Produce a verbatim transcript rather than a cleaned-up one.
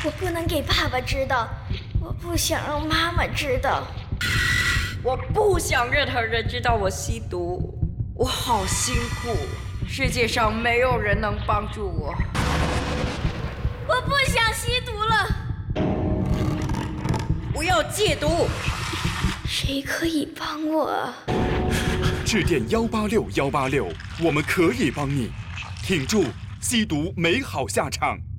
我不能给爸爸知道，我不想让妈妈知道。 我不想任何人知道我吸毒，我好辛苦，世界上没有人能帮助我。 我不想吸毒了。 不要戒毒。 谁可以帮我啊？ 致电幺八六幺八六，我们可以帮你，挺住吸毒没好下场。